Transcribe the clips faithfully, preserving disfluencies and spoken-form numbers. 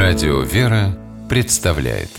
Радио «Вера» представляет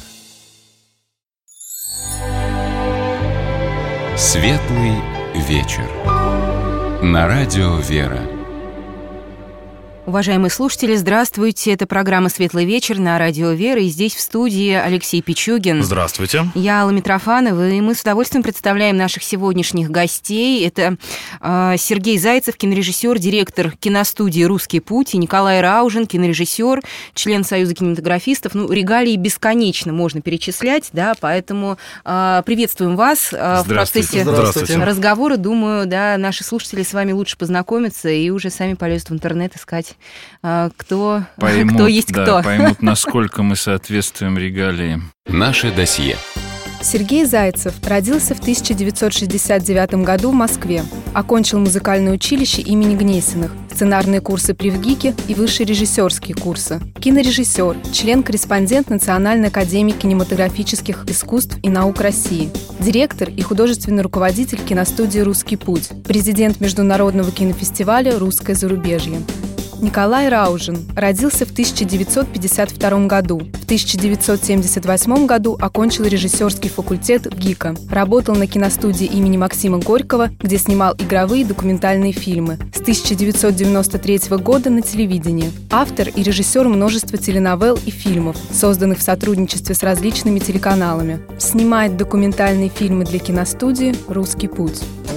Светлый вечер на Радио «Вера». Уважаемые слушатели, здравствуйте. Это программа «Светлый вечер» на Радио «Вера». И здесь в студии Алексей Пичугин. Здравствуйте. Я Алла Митрофанова. И мы с удовольствием представляем наших сегодняшних гостей. Это э, Сергей Зайцев, кинорежиссер, директор киностудии «Русский путь», и Николай Раужин, кинорежиссер, член Союза кинематографистов. Ну, регалии бесконечно можно перечислять, да, поэтому э, приветствуем вас э, в процессе разговора. Думаю, да, наши слушатели с вами лучше познакомятся и уже сами полезут в интернет искать, Кто, поймут, кто есть да, кто. Поймут, насколько мы соответствуем регалиям. Наше досье. Сергей Зайцев родился в тысяча девятьсот шестьдесят девятом году в Москве. Окончил музыкальное училище имени Гнесиных, сценарные курсы при ВГИКе и высшие режиссерские курсы. Кинорежиссер, член-корреспондент Национальной академии кинематографических искусств и наук России, директор и художественный руководитель киностудии «Русский путь», президент Международного кинофестиваля «Русское зарубежье». Николай Раужин родился в тысяча девятьсот пятьдесят втором году. В тысяча девятьсот семьдесят восьмом году окончил режиссерский факультет ВГИКа. Работал на киностудии имени Максима Горького, где снимал игровые и документальные фильмы. С тысяча девятьсот девяносто третьего года на телевидении. Автор и режиссер множества теленовелл и фильмов, созданных в сотрудничестве с различными телеканалами. Снимает документальные фильмы для киностудии «Русский путь».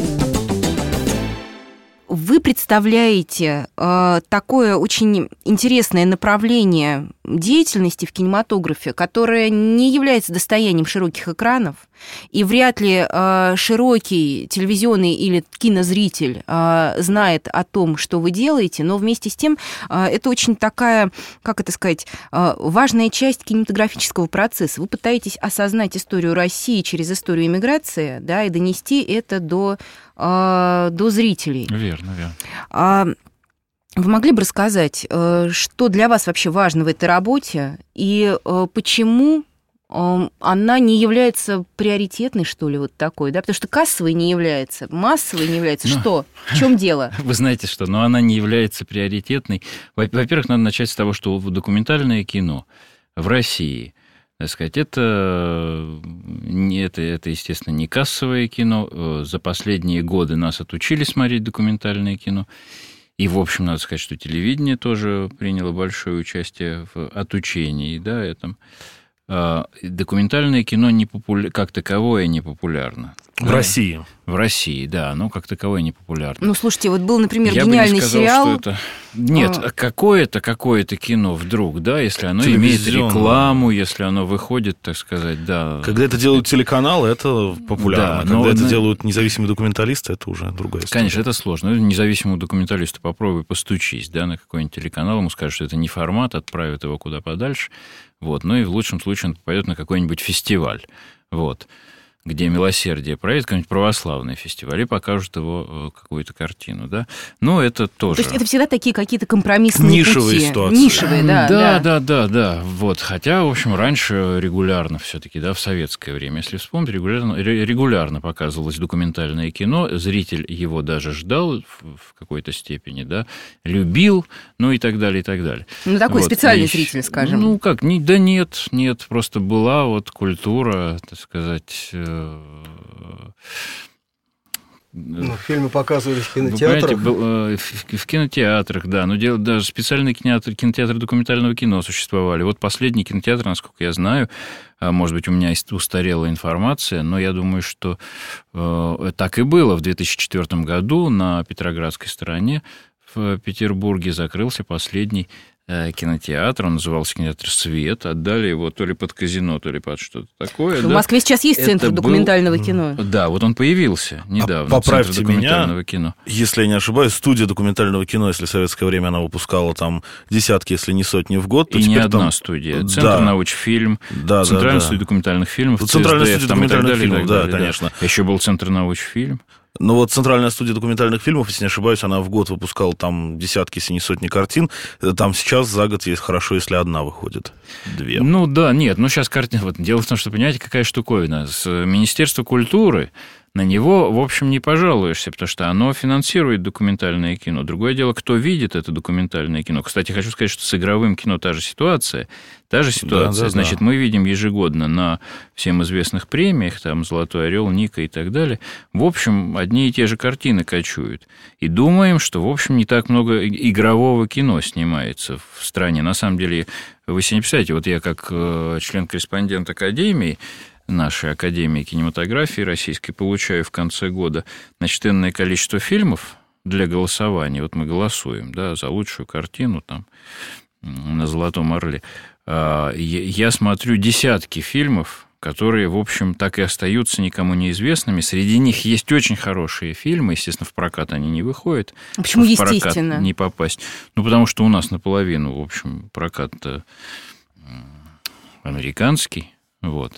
Вы представляете э, такое очень интересное направление деятельности в кинематографе, которое не является достоянием широких экранов, и вряд ли э, широкий телевизионный или кинозритель э, знает о том, что вы делаете, но вместе с тем э, это очень такая, как это сказать, э, важная часть кинематографического процесса. Вы пытаетесь осознать историю России через историю эмиграции, да, и донести это до, э, до зрителей. Верно, верно. А вы могли бы рассказать, что для вас вообще важно в этой работе и почему она не является приоритетной, что ли, вот такой, да? Потому что кассовой не является, массовой не является. Ну, что? В чем дело? Вы знаете что, но она не является приоритетной. Во-первых, надо начать с того, что документальное кино в России, так сказать, это, это, это, естественно, не кассовое кино. За последние годы нас отучили смотреть документальное кино. И, в общем, надо сказать, что телевидение тоже приняло большое участие в отучении, да, этом. Документальное кино не популя... как таковое не популярно. В да? России. В России, да, оно как таковое не популярно. Ну, слушайте, вот был, например, Я гениальный бы не сказал, сериал. Что это... Нет, а... какое-то, какое-то кино вдруг, да, если оно имеет Телевизион. рекламу, если оно выходит, так сказать, да. Когда это делают телеканалы, это популярно. Да, Когда но... это делают независимые документалисты, это уже другая история. Конечно, это сложно. Независимому документалисту попробуй постучись, да, на какой-нибудь телеканал, ему скажут, что это не формат, отправят его куда подальше. Вот. Ну и в лучшем случае он попадет на какой-нибудь фестиваль, вот, где милосердие проедет, какой-нибудь православный фестиваль, и покажут его какую-то картину, да. Ну, это тоже... То есть это всегда такие какие-то компромиссные Нишевые пути. ситуации. Нишевые, да. Да, да, да, да, да. Вот. Хотя, в общем, раньше регулярно все-таки, да, в советское время, если вспомнить, регулярно, регулярно показывалось документальное кино, зритель его даже ждал в какой-то степени, да, любил, ну и так далее, и так далее. Ну, такой вот. специальный и, зритель, скажем. Ну, как, не, да нет, нет, просто была вот культура, так сказать... Ну, фильмы показывали в кинотеатрах. Вы в, в кинотеатрах, да. Но дело, даже специальные кинотеатры, кинотеатры документального кино существовали. Вот последний кинотеатр, насколько я знаю, может быть, у меня устарела информация, но я думаю, что э, так и было. В две тысячи четвёртом году на Петроградской стороне в Петербурге закрылся последний кинотеатр, он назывался кинотеатр «Свет», отдали его то ли под казино, то ли под что-то такое. В да. Москве сейчас есть Это центр был... документального кино. Да, вот он появился недавно. А поправьте центр документального меня, кино. Если я не ошибаюсь, студия документального кино, если в советское время она выпускала там десятки, если не сотни в год, то и теперь не одна там... студия. Центр да. научфильм, да, Центральная да, да. студия документальных фильмов, Центральная ЦСДФ, студия там, документальных и так далее, фильмов, и так далее, да, конечно. Да. Еще был Центр научфильм. Но вот Центральная студия документальных фильмов, если не ошибаюсь, она в год выпускала там десятки, если не сотни картин. Там сейчас за год есть хорошо, если одна выходит. Две. Ну да, нет, ну сейчас картина... Вот, дело в том, что, понимаете, какая штуковина. С Министерства культуры на него, в общем, не пожалуешься, потому что оно финансирует документальное кино. Другое дело, кто видит это документальное кино. Кстати, хочу сказать, что с игровым кино та же ситуация. Та же ситуация. Да, да, Значит, да. мы видим ежегодно на всем известных премиях, там «Золотой орел», «Ника» и так далее, в общем, одни и те же картины кочуют. И думаем, что, в общем, не так много игрового кино снимается в стране. На самом деле, вы себе не представляете, вот я как член-корреспондент Академии, нашей Академии кинематографии российской, получаю в конце года, значит, энное количество фильмов для голосования. Вот мы голосуем, да, за лучшую картину там на «Золотом орле». Я смотрю десятки фильмов, которые, в общем, так и остаются никому неизвестными. Среди них есть очень хорошие фильмы. Естественно, в прокат они не выходят. Почему в естественно? Прокат не попасть. Ну, потому что у нас наполовину, в общем, прокат-то американский. Вот.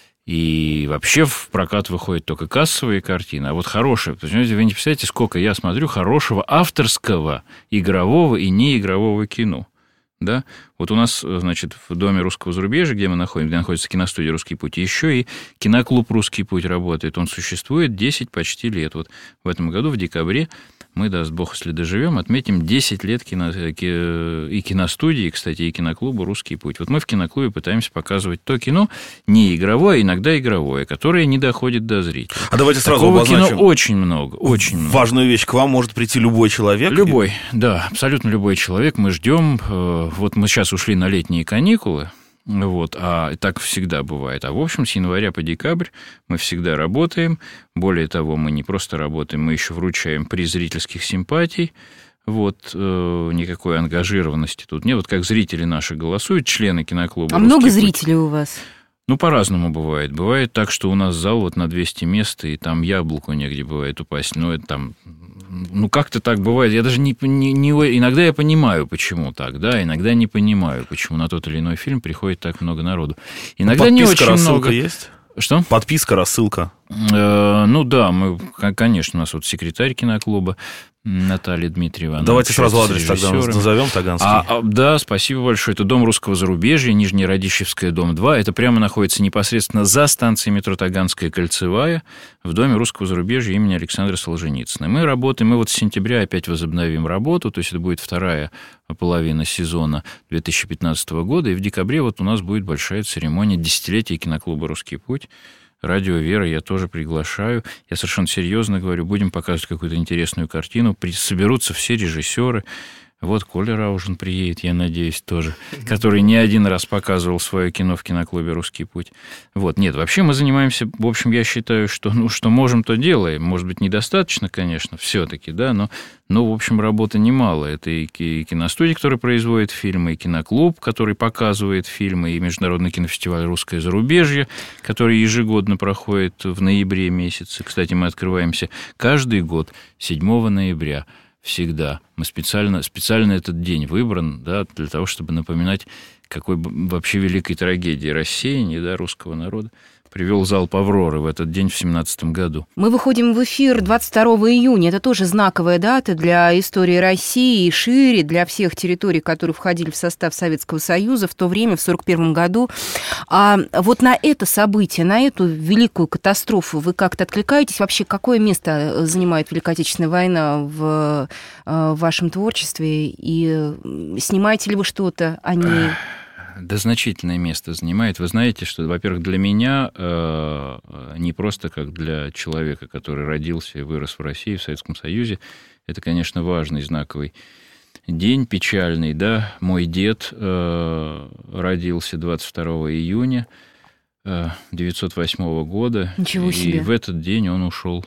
И вообще в прокат выходят только кассовые картины. А вот хорошие, понимаете, вы не представляете, сколько я смотрю хорошего авторского игрового и неигрового кино. Да? Вот у нас, значит, в Доме русского зарубежья, где мы находимся, где находится киностудия «Русский путь», еще и киноклуб «Русский путь» работает. Он существует десять почти лет. Вот в этом году, в декабре, мы, даст Бог, если доживем, отметим десять лет кино... и киностудии, кстати, и киноклубу «Русский путь». Вот мы в киноклубе пытаемся показывать то кино, не игровое, а иногда игровое, которое не доходит до зрителя. А давайте сразу Такого обозначим. Кино очень много, очень много. Важную вещь, к вам может прийти любой человек? Любой, да, абсолютно любой человек. Мы ждем. Вот мы сейчас ушли на летние каникулы. Вот, а так всегда бывает. А в общем, с января по декабрь мы всегда работаем. Более того, мы не просто работаем, мы еще вручаем приз зрительских симпатий. Вот, э, никакой ангажированности тут нет. Вот как зрители наши голосуют, члены киноклуба. А много зрителей у вас? Ну, по-разному бывает. Бывает так, что у нас зал вот на двести мест, и там яблоку негде бывает упасть. Ну, это там... Ну, как-то так бывает. Я даже не, не, не... Иногда я понимаю, почему так, да, иногда не понимаю, почему на тот или иной фильм приходит так много народу. Иногда Подписка, не очень рассылка много. Есть? Что? Подписка, рассылка. Э, ну, да, мы, конечно, у нас вот секретарь киноклуба Наталья Дмитриева. Давайте сразу адрес тогда назовем, Таганский. А, а, да, спасибо большое. Это Дом русского зарубежья, Нижняя Радищевская, дом два. Это прямо находится непосредственно за станцией метро Таганская кольцевая, в Доме русского зарубежья имени Александра Солженицына. Мы работаем, мы вот с сентября опять возобновим работу, то есть это будет вторая половина сезона две тысячи пятнадцатого года, и в декабре вот у нас будет большая церемония десятилетия киноклуба «Русский путь». Радио «Вера» я тоже приглашаю. Я совершенно серьезно говорю, будем показывать какую-то интересную картину. Соберутся все режиссеры. Вот Коля Раужин приедет, я надеюсь, тоже, который не один раз показывал свое кино в киноклубе «Русский путь». Вот, нет, вообще мы занимаемся, в общем, я считаю, что, ну, что можем, то делаем. Может быть, недостаточно, конечно, все-таки, да, но, но, в общем, работы немало. Это и киностудия, которая производит фильмы, и киноклуб, который показывает фильмы, и Международный кинофестиваль «Русское зарубежье», который ежегодно проходит в ноябре месяце. Кстати, мы открываемся каждый год седьмого ноября. Всегда. Мы специально, специально этот день выбран, да, для того, чтобы напоминать, какой вообще великой трагедии рассеяния, да, русского народа привел залп «Авроры» в этот день в семнадцатом году. Мы выходим в эфир двадцать второго июня. Это тоже знаковая дата для истории России и шире, для всех территорий, которые входили в состав Советского Союза в то время, в сорок первом году. А вот на это событие, на эту великую катастрофу вы как-то откликаетесь? Вообще, какое место занимает Великая Отечественная война в, в вашем творчестве? И снимаете ли вы что-то о ней? Да, значительное место занимает. Вы знаете, что, во-первых, для меня, э, не просто как для человека, который родился и вырос в России, в Советском Союзе, это, конечно, важный, знаковый день, печальный, да. Мой дед э, родился двадцать второго июня тысяча девятьсот восьмого года. Ничего себе. И в этот день он ушел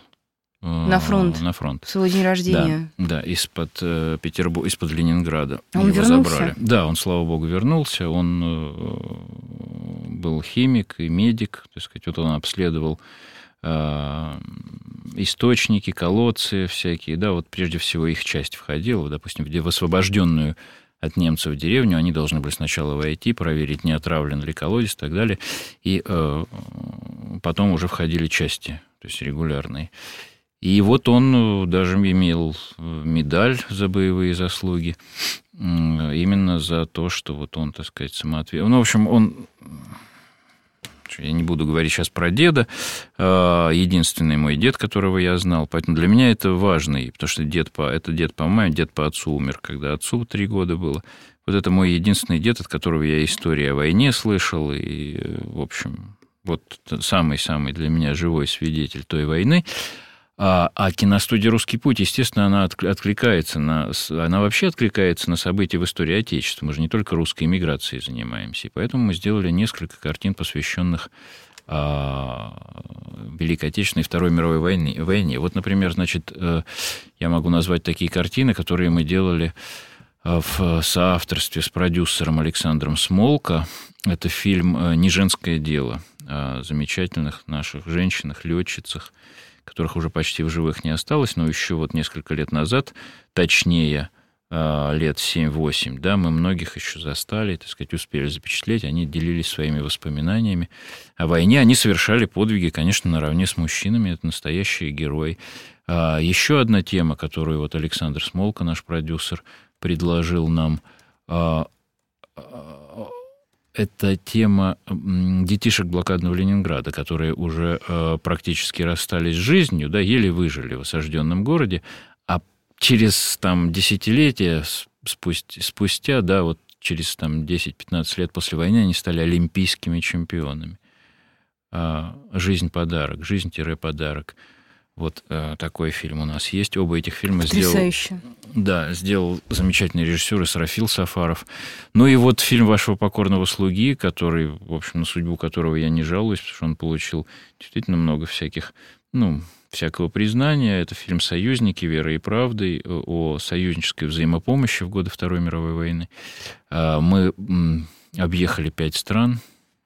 на фронт. На фронт. В свой день рождения. Да, да, из-под э, Петербурга, из-под Ленинграда. Он его вернулся? Забрали. Да, он, слава богу, вернулся. Он э, был химик и медик. Так сказать, вот он обследовал э, источники, колодцы всякие. Да, вот прежде всего их часть входила, допустим, в освобожденную от немцев деревню. Они должны были сначала войти, проверить, не отравлен ли колодец и так далее. И э, потом уже входили части, то есть регулярные. И вот он даже имел медаль за боевые заслуги, именно за то, что вот он, так сказать, самоотверженный. Ну, в общем, он Я не буду говорить сейчас про деда, единственный мой дед, которого я знал, поэтому для меня это важно, потому что дед по, это дед по маме, дед по отцу умер, когда отцу три года было. Вот это мой единственный дед, от которого я истории о войне слышал, и, в общем, вот самый-самый для меня живой свидетель той войны. А, а киностудия «Русский путь», естественно, она откликается на... Она вообще откликается на события в истории Отечества. Мы же не только русской эмиграцией занимаемся. И поэтому мы сделали несколько картин, посвященных а, Великой Отечественной и Второй мировой войне, войне. Вот, например, значит, я могу назвать такие картины, которые мы делали в соавторстве с продюсером Александром Смолко. Это фильм «Не женское дело» о замечательных наших женщинах, летчицах, которых уже почти в живых не осталось, но еще вот несколько лет назад, точнее, лет семь-восемь, да, мы многих еще застали, так сказать, успели запечатлеть, они делились своими воспоминаниями о войне, они совершали подвиги, конечно, наравне с мужчинами, это настоящие герои. Еще одна тема, которую вот Александр Смолко, наш продюсер, предложил нам, это тема детишек блокадного Ленинграда, которые уже э, практически расстались с жизнью, да, еле выжили в осажденном городе, а через там, десятилетия спустя, спустя, да, вот через там, десять-пятнадцать лет после войны они стали олимпийскими чемпионами. А, «Жизнь-подарок», «Жизнь-подарок». Вот э, такой фильм у нас есть. Оба этих фильма Потрясающе. сделал... Да, сделал замечательный режиссер Исрафил Сафаров. Ну и вот фильм «Вашего покорного слуги», который, в общем, на судьбу которого я не жалуюсь, потому что он получил действительно много всяких, ну, всякого признания. Это фильм «Союзники. Верой и правдой» о союзнической взаимопомощи в годы Второй мировой войны. Мы объехали пять стран.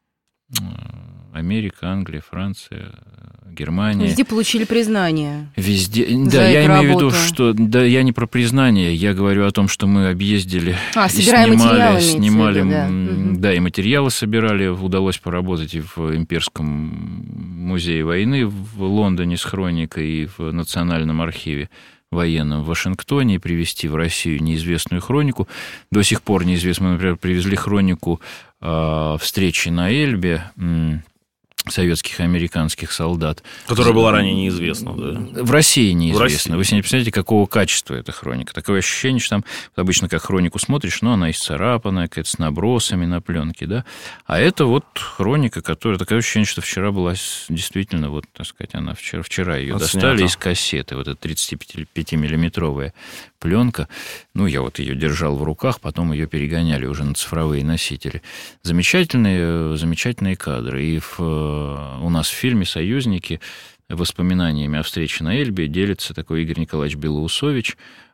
Америка, Англия, Франция, Германия. Везде получили признание. Везде. Да, я имею в виду, что да, я не про признание, я говорю о том, что мы объездили а, и снимали, снимали, виду, да. да, и материалы собирали. Удалось поработать и в Имперском музее войны в Лондоне с хроникой, и в Национальном архиве военном в Вашингтоне, и привезти в Россию неизвестную хронику. До сих пор неизвестно. Мы, например, привезли хронику э, встречи на Эльбе советских и американских солдат. Которая была ранее неизвестна, да? В России неизвестно. В России. Вы себе не представляете, какого качества эта хроника. Такое ощущение, что там обычно как хронику смотришь, но она исцарапанная, какая-то с набросами на пленке, да. А это вот хроника, которая... Такое ощущение, что вчера была действительно, вот, так сказать, она вчера, вчера ее Отснято. Достали из кассеты, вот эта тридцатипятимиллиметровая пленка. Ну, я вот ее держал в руках, потом ее перегоняли уже на цифровые носители. Замечательные, замечательные кадры. И в, у нас в фильме «Союзники» воспоминаниями о встрече на Эльбе делится такой Игорь Николаевич Белоусович,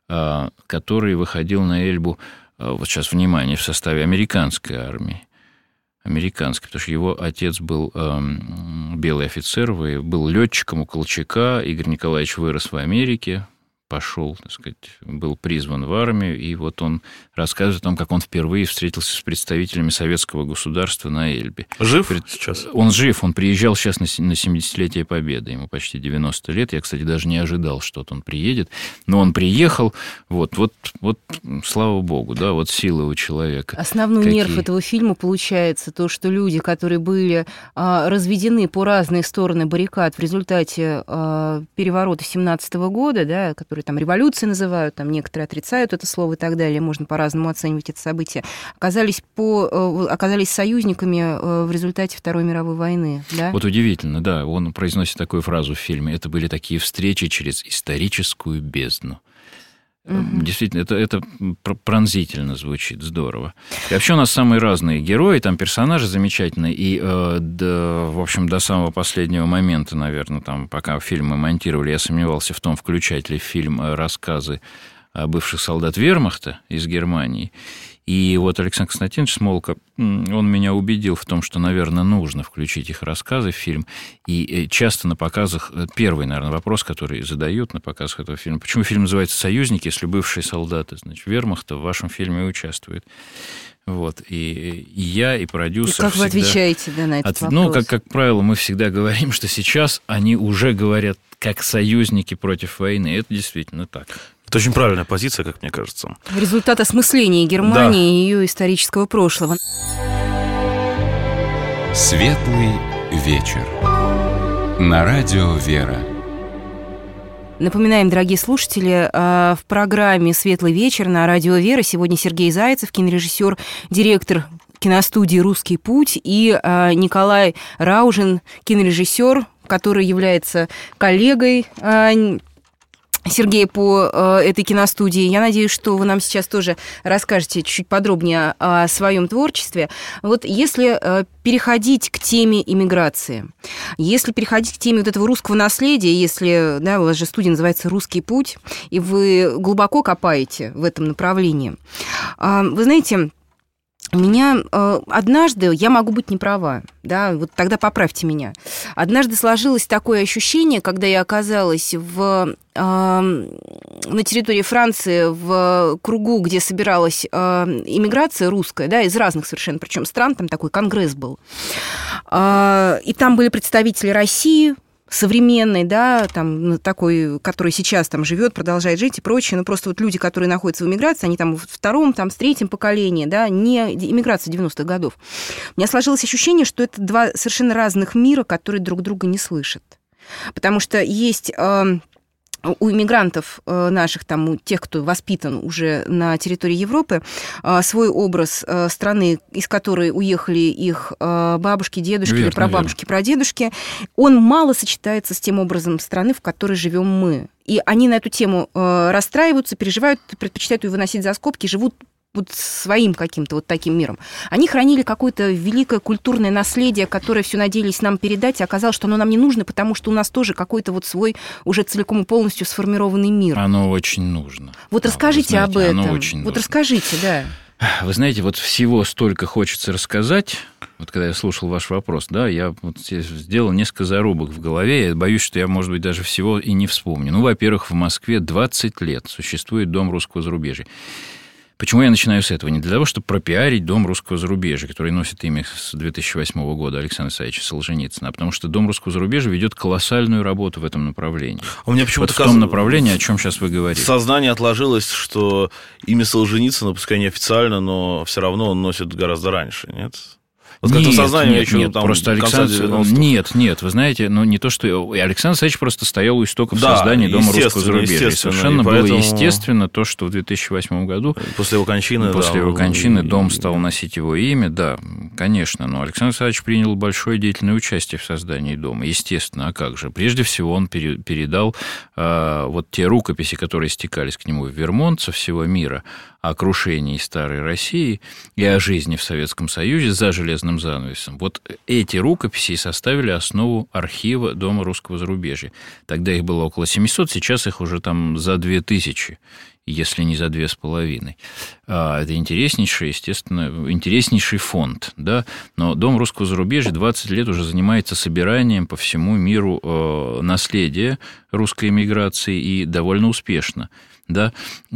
который выходил на Эльбу, вот сейчас, внимание, в составе американской армии. Американской, потому что его отец был э, белый офицер, был летчиком у Колчака. Игорь Николаевич вырос в Америке, пошел, так сказать, был призван в армию, и вот он рассказывает о том, как он впервые встретился с представителями советского государства на Эльбе. Жив сейчас? Он жив, он приезжал сейчас на семидесятилетие Победы, ему почти девяносто лет, я, кстати, даже не ожидал, что он приедет, но он приехал, вот, вот, вот, слава богу, да, вот силы у человека. Основной какие. Нерв этого фильма получается то, что люди, которые были а, разведены по разные стороны баррикад в результате а, переворота семнадцатого года, да, который там революцией называют, там некоторые отрицают это слово и так далее, можно по-разному оценивать это событие, оказались, по, оказались союзниками в результате Второй мировой войны. Да? Вот удивительно, да, он произносит такую фразу в фильме, это были такие встречи через историческую бездну. Угу. Действительно, это, это пронзительно звучит, здорово. И вообще у нас самые разные герои, там персонажи замечательные, и, э, до, в общем, до самого последнего момента, наверное, там, пока фильм мы монтировали, я сомневался в том, включать ли в фильм рассказы бывших солдат вермахта из Германии. И вот Александр Константинович Смолко, он меня убедил в том, что, наверное, нужно включить их рассказы в фильм. И часто на показах, первый, наверное, вопрос, который задают на показах этого фильма, почему фильм называется «Союзники», если бывшие солдаты, значит, вермахта в вашем фильме участвуют. Вот, и, и я, и продюсер. И как вы отвечаете, да, на этот от, вопрос? Ну, как, как правило, мы всегда говорим, что сейчас они уже говорят как союзники против войны. Это действительно так. Это очень правильная позиция, как мне кажется. Результат осмысления Германии Да. и ее исторического прошлого. Светлый вечер. На радио «Вера». Напоминаем, дорогие слушатели, в программе «Светлый вечер» на радио «Вера» сегодня Сергей Зайцев, кинорежиссер, директор киностудии «Русский путь», и Николай Раужин, кинорежиссер, который является коллегой Сергей по э, этой киностудии. Я надеюсь, что вы нам сейчас тоже расскажете чуть подробнее о, о своем творчестве. Вот если э, переходить к теме иммиграции, если переходить к теме вот этого русского наследия, если, да, у вас же студия называется «Русский путь», и вы глубоко копаете в этом направлении, э, вы знаете, у меня э, однажды, я могу быть не права, да, вот тогда поправьте меня. Однажды сложилось такое ощущение, когда я оказалась в, э, на территории Франции в кругу, где собиралась э, иммиграция русская, да, из разных совершенно, причем стран, там такой конгресс был. Э, и там были представители России, современный, да, там такой, который сейчас там живет, продолжает жить и прочее, но просто вот люди, которые находятся в эмиграции, они там в втором, там, в третьем поколении, да, не эмиграция девяностых годов. У меня сложилось ощущение, что это два совершенно разных мира, которые друг друга не слышат. Потому что есть у иммигрантов наших, там, у тех, кто воспитан уже на территории Европы, свой образ страны, из которой уехали их бабушки, дедушки, верно, или прабабушки, верно. Прадедушки, он мало сочетается с тем образом страны, в которой живем мы. И они на эту тему расстраиваются, переживают, предпочитают ее выносить за скобки, живут вот своим каким-то вот таким миром. Они хранили какое-то великое культурное наследие, которое все надеялись нам передать, и оказалось, что оно нам не нужно, потому что у нас тоже какой-то вот свой уже целиком и полностью сформированный мир. Оно очень нужно. Вот расскажите, знаете, об этом. Оно очень вот нужно. Расскажите, да. Вы знаете, вот всего столько хочется рассказать. Вот когда я слушал ваш вопрос, да, я вот сделал несколько зарубок в голове. Я боюсь, что я, может быть, даже всего и не вспомню. Ну, во-первых, в Москве двадцать лет существует Дом русского зарубежья. Почему я начинаю с этого? Не для того, чтобы пропиарить Дом русского зарубежья, который носит имя с две тысячи восьмого года Александра Исаевича Солженицына, а потому что Дом русского зарубежья ведет колоссальную работу в этом направлении. У меня почему-то вот в том направлении, о чем сейчас вы говорите. В сознании отложилось, что имя Солженицына, пускай не официально, но все равно он носит гораздо раньше, нет? Вот нет, как-то в сознании нет, еще нет, там просто Александр... Нет, нет, вы знаете, ну не то, что... Александр Исаевич просто стоял у истоков да, создания Дома русского зарубежья. И совершенно и поэтому... было естественно то, что в две тысячи восьмом году... После его кончины... После да, его кончины и... Дом стал носить его имя, да, конечно, но Александр Исаевич принял большое деятельное участие в создании Дома, естественно, а как же? Прежде всего он передал э, вот те рукописи, которые стекались к нему в Вермонт со всего мира, о крушении старой России и о жизни в Советском Союзе за железным занавесом. Вот эти рукописи составили основу архива Дома русского зарубежья. Тогда их было около семисот, сейчас их уже там за две тысячи, если не за две с половиной. Это интереснейший, естественно, интереснейший фонд, да? Но Дом русского зарубежья двадцать лет уже занимается собиранием по всему миру наследия русской эмиграции и довольно успешно. Да,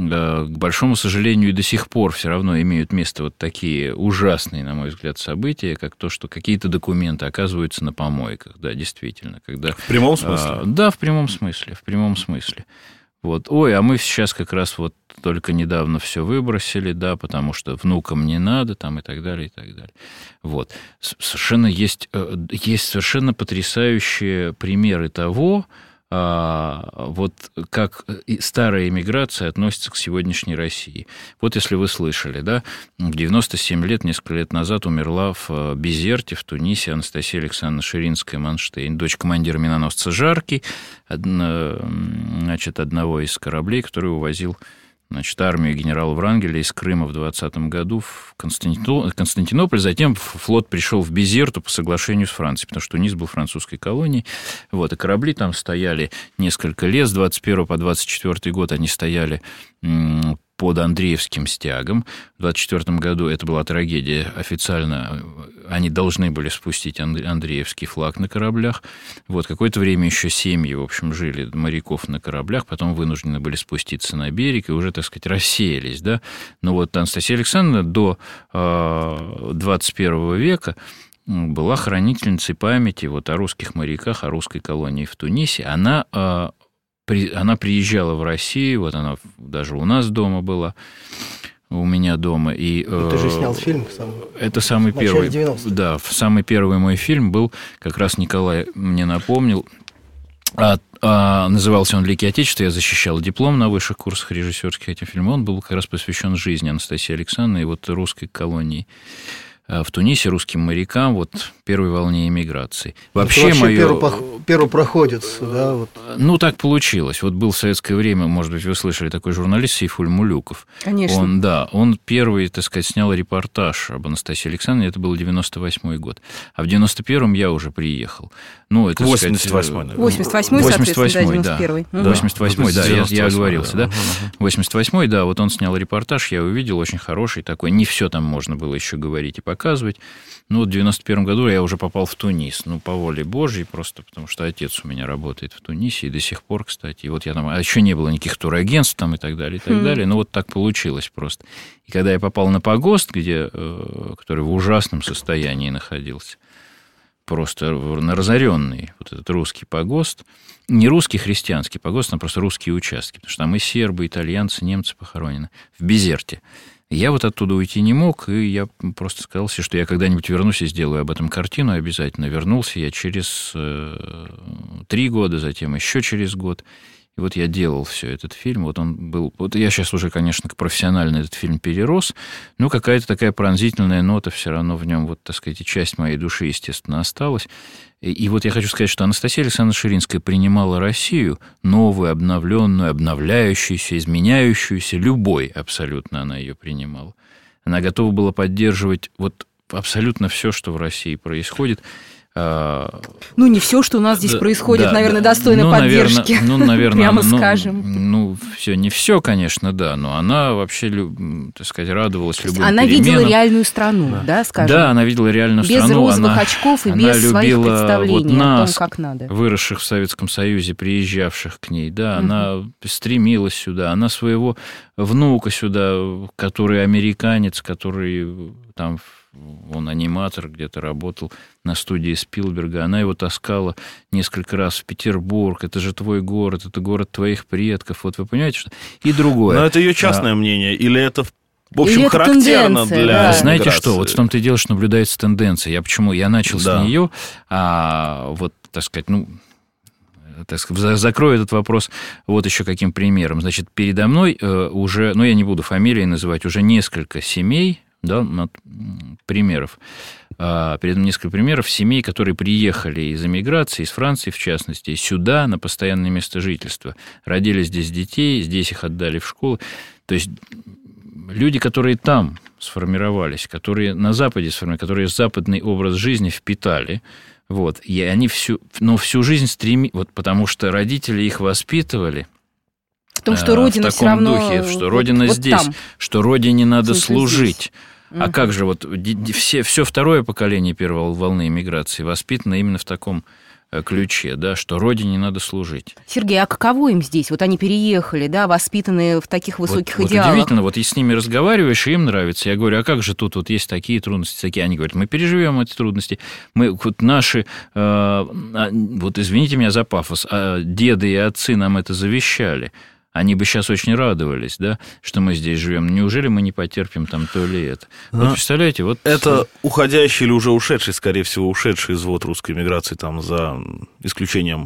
к большому сожалению, и до сих пор все равно имеют место вот такие ужасные, на мой взгляд, события, как то, что какие-то документы оказываются на помойках, да, действительно. Когда, в прямом смысле? А, да, в прямом смысле, в прямом смысле. Вот. Ой, а мы сейчас как раз вот только недавно все выбросили, да, потому что внукам не надо, там, и так далее, и так далее. Вот. Совершенно есть, есть совершенно потрясающие примеры того, вот как старая эмиграция относится к сегодняшней России. Вот если вы слышали, да, в девяносто семь лет, несколько лет назад умерла в Безерте, в Тунисе, Анастасия Александровна Ширинская-Манштейн, дочь командира миноносца «Жаркий», одна, значит, одного из кораблей, который увозил, значит, армию генерала Врангеля из Крыма в двадцатом году в Константинополь. Затем флот пришел в Безерту по соглашению с Францией, потому что Тунис был французской колонией. Вот, и корабли там стояли несколько лет, с двадцать первого по двадцать четвёртый год они стояли под Андреевским стягом. В двадцать четвёртом году это была трагедия. Официально они должны были спустить Андреевский флаг на кораблях. Вот, какое-то время еще семьи, в общем, жили моряков на кораблях, потом вынуждены были спуститься на берег и уже, так сказать, рассеялись, да. Но вот Анастасия Александровна до двадцать первого века была хранительницей памяти вот о русских моряках, о русской колонии в Тунисе. Она... Она приезжала в Россию, вот она даже у нас дома была, у меня дома. И, ты же снял фильм сам. Это самый первый. девяностых. Да, самый первый мой фильм был, как раз Николай мне напомнил. А, а, назывался он «Великие Отечества». Я защищал диплом на высших курсах режиссерских этим фильмом. Он был как раз посвящен жизни Анастасии Александровны и вот русской колонии в Тунисе, русским морякам, вот первой волне эмиграции. Вообще, вообще моё... первый, первопроходец, да? Вот. Ну, так получилось. Вот был в советское время, может быть, вы слышали, такой журналист Сейфуль Мулюков. Конечно. Он, да, он первый, так сказать, снял репортаж об Анастасии Александровне, это был девяносто восьмой год. А в девяносто первом я уже приехал. Ну, это, восемьдесят восьмой, сказать... восемьдесят восьмой, соответственно, да, девяносто первый. Да, восемьдесят восьмой, да, я, я оговорился, да. восемьдесят восьмой, да, вот он снял репортаж, я увидел, очень хороший такой, не все там можно было еще говорить и показывать. Ну, вот в девяносто первом году я уже попал в Тунис, ну, по воле Божьей, просто потому что отец у меня работает в Тунисе, и до сих пор, кстати, и вот я там, а еще не было никаких турагентств там и так далее, и так mm. далее, ну, вот так получилось просто. И когда я попал на погост, где, который в ужасном состоянии находился, просто на разоренный вот этот русский погост, не русский христианский погост, а просто русские участки, потому что там и сербы, итальянцы, немцы похоронены в Безерте. Я вот оттуда уйти не мог, и я просто сказал себе, что я когда-нибудь вернусь и сделаю об этом картину, обязательно. Вернулся я через э, три года, затем еще через год. И вот я делал все этот фильм. Вот он был... Вот я сейчас уже, конечно, профессионально этот фильм перерос, но какая-то такая пронзительная нота все равно в нем, вот, так сказать, и часть моей души, естественно, осталась. И, и вот я хочу сказать, что Анастасия Александровна Ширинская принимала Россию, новую, обновленную, обновляющуюся, изменяющуюся, любой абсолютно она ее принимала. Она готова была поддерживать вот абсолютно все, что в России происходит. Ну, не все, что у нас здесь да, происходит, да, наверное, да. достойно ну, поддержки. Наверное, ну, наверное, прямо ну, скажем. Ну, все, не все, конечно, да, но она вообще, так сказать, радовалась любым она переменам. Видела реальную страну, да, да скажем? Да, она видела реальную без страну. Без розовых она, очков и она без своих представлений вот нас, о том, как надо. Выросших в Советском Союзе, приезжавших к ней, да, угу. Она стремилась сюда, она своего внука сюда, который американец, который там... Он аниматор, где-то работал на студии Спилберга. Она его таскала несколько раз в Петербург. Это же твой город, это город твоих предков. Вот вы понимаете, что... И другое. Но это ее частное а... мнение, или это, в общем, или характерно для да. Знаете миграции? что, вот в том-то и дело, что наблюдается тенденция. Я почему? Я начал да. с нее, а вот, так сказать, ну... так сказать, закрою этот вопрос вот еще каким примером. Значит, передо мной уже, ну, я не буду фамилии называть, уже несколько семей, да, примеров. Перед нами несколько примеров семей, которые приехали из эмиграции, из Франции, в частности, сюда на постоянное место жительства. Родили здесь детей, здесь их отдали в школы. То есть люди, которые там сформировались, которые на Западе сформировались, которые западный образ жизни впитали, вот, и они всю, ну, всю жизнь стремились, вот, потому что родители их воспитывали, в том, что Родина в таком все равно духе, что вот, Родина вот здесь, там. Что Родине надо служить. Здесь. А угу. как же вот все, все второе поколение первой волны эмиграции воспитано именно в таком ключе, да, что Родине надо служить. Сергей, а каково им здесь? Вот они переехали, да, воспитанные в таких высоких вот, идеалах. Вот удивительно, вот и с ними разговариваешь, и им нравится. Я говорю, а как же тут вот есть такие трудности, такие? Они говорят, мы переживем эти трудности. Мы, вот наши, э, вот извините меня за пафос, а деды и отцы нам это завещали. Они бы сейчас очень радовались, да, что мы здесь живем. Неужели мы не потерпим там то или это? Вот а, представляете, вот... Это уходящий или уже ушедший, скорее всего, ушедший извод русской миграции, там, за исключением,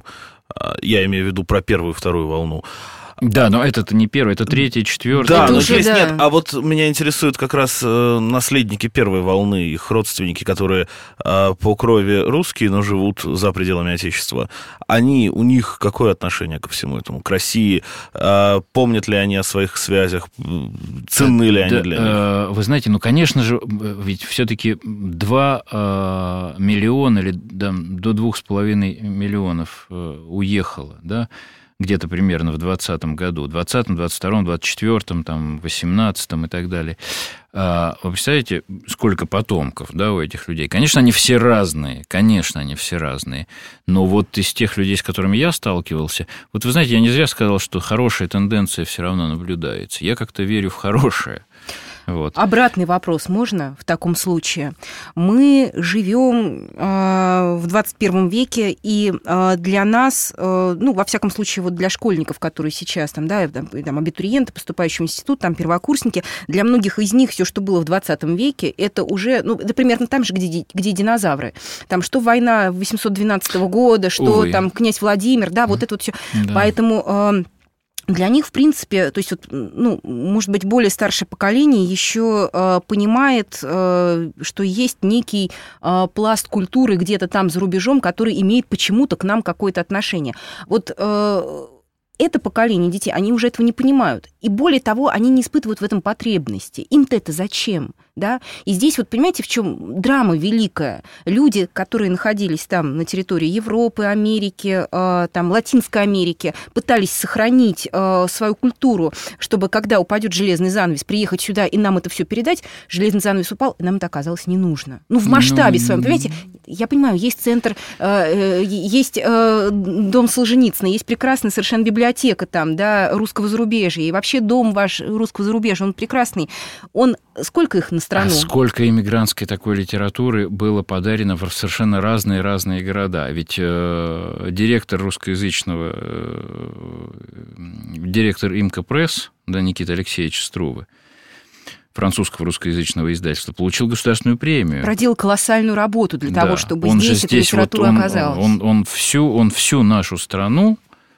я имею в виду про первую и вторую волну. Да, но это-то не первый, это третий, четвертый. Да, это но уже, здесь да. нет. А вот меня интересуют как раз э, наследники первой волны, их родственники, которые э, по крови русские, но живут за пределами Отечества. Они, у них какое отношение ко всему этому? К России? Э, помнят ли они о своих связях? Ценны ли они да, для них? Э, вы знаете, ну, конечно же, ведь все-таки два э, миллиона или да, до двух с половиной миллионов э, уехало, да, где-то примерно в двадцатом году, двадцатом, двадцать втором, двадцать четвёртом, там, восемнадцатом и так далее. Вы представляете, сколько потомков, да, у этих людей? Конечно, они все разные, конечно, они все разные, но вот из тех людей, с которыми я сталкивался, вот вы знаете, я не зря сказал, что хорошая тенденция все равно наблюдается. Я как-то верю в хорошее. Вот. Обратный вопрос можно в таком случае? Мы живем э, в двадцать первом веке, и э, для нас, э, ну, во всяком случае, вот для школьников, которые сейчас, там, да, там, там, абитуриенты, поступающие в институт, там, первокурсники, для многих из них все, что было в двадцатом веке, это уже, ну, это примерно там же, где, где динозавры. Там, что война восемьсот двенадцатого года, что Ой. там князь Владимир, да, вот это вот все. Да. Поэтому... Э, Для них, в принципе, то есть, вот, ну, может быть, более старшее поколение еще э, понимает, э, что есть некий э, пласт культуры где-то там за рубежом, который имеет почему-то к нам какое-то отношение. Вот э, это поколение детей, они уже этого не понимают. И более того, они не испытывают в этом потребности. Им-то это зачем? Да? И здесь вот, понимаете, в чем драма великая? Люди, которые находились там на территории Европы, Америки, э, там, Латинской Америки, пытались сохранить э, свою культуру, чтобы, когда упадет железный занавес, приехать сюда и нам это все передать. Железный занавес упал, и нам это оказалось не нужно. Ну, в масштабе Ну, своем, понимаете? Я понимаю, есть центр, э, есть э, дом Солженицына, есть прекрасная совершенно библиотека там, да, русского зарубежья, и вообще дом ваш русского зарубежья, он прекрасный. Он, сколько их на страну? А сколько иммигрантской такой литературы было подарено в совершенно разные-разные города. Ведь э, директор русскоязычного, э, директор Имка Пресс, да, Никита Алексеевич Струве, французского русскоязычного издательства, получил государственную премию. Проделал колоссальную работу для да. того, чтобы он здесь, же эта здесь литература вот он, оказалась. Он, он, он, всю, он всю нашу страну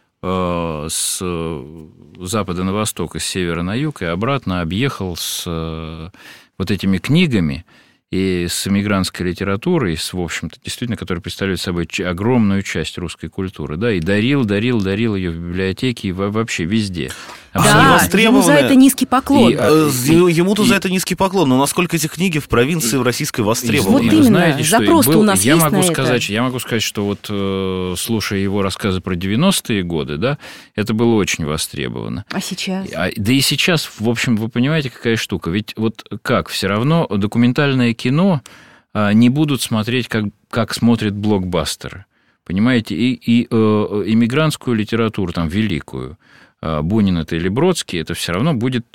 э, с запада на восток, из севера на юг и обратно объехал с э, вот этими книгами и с эмигрантской литературой, с, в общем-то, действительно, которая представляет собой огромную часть русской культуры, да, и дарил, дарил, дарил ее в библиотеке и вообще везде. Да, ему за это низкий поклон. И, И, Ему-то и, за это низкий поклон, но насколько эти книги в провинции, в российской востребованы? Вот и вы именно, знаете, что запрос-то был, у нас я есть могу на сказать, это. Я могу сказать, что вот, слушая его рассказы про девяностые годы, да, это было очень востребовано. А сейчас? А, да и сейчас, в общем, вы понимаете, какая штука. Ведь вот как, все равно документальное кино а, не будут смотреть, как, как смотрят блокбастеры. Понимаете? И, и э, иммигрантскую литературу, там, великую, Бунин это или Бродский, это все равно будет,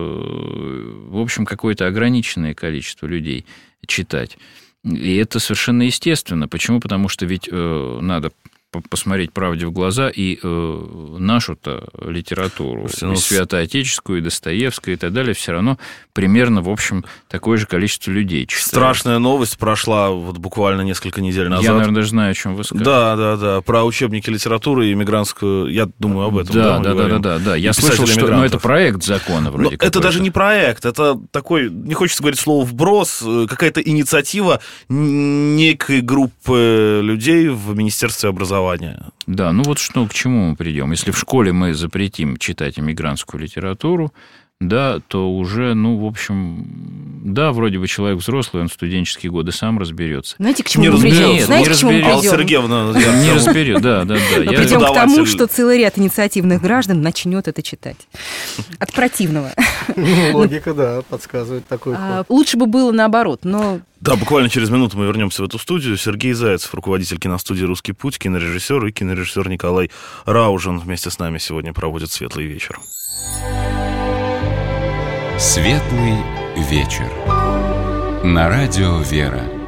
в общем, какое-то ограниченное количество людей читать. И это совершенно естественно. Почему? Потому что ведь надо посмотреть правде в глаза и э, нашу-то литературу, и святоотеческую, и Достоевскую, и так далее, все равно примерно, в общем, такое же количество людей читают. Страшная новость прошла вот буквально несколько недель назад. Я, наверное, даже знаю, о чем вы скажете. Да, да, да, про учебники литературы и иммигрантскую, я думаю об этом. Да, да, да, да, да, да, да. Я слышал, что ну, это проект закона вроде как. Это даже не проект, это такой, не хочется говорить слово вброс, какая-то инициатива некой группы людей в Министерстве образования. Да, ну вот что, к чему мы придем. Если в школе мы запретим читать иммигрантскую литературу, да, то уже, ну, в общем, да, вроде бы человек взрослый, он в студенческие годы сам разберется. Знаете, к чему не мы придем? Нет, Знаете, не к чему мы Алла придем? Сергеевна, не разберет, да, да, да. Мы Я... придем к тому, что целый ряд инициативных граждан начнет это читать. От противного. Логика, да, подсказывает такой ход. Лучше бы было наоборот, но... Да, буквально через минуту мы вернемся в эту студию. Сергей Зайцев, руководитель киностудии «Русский путь», кинорежиссер, и кинорежиссер Николай Раужин вместе с нами сегодня проводит светлый вечер. Светлый вечер. На радио «Вера».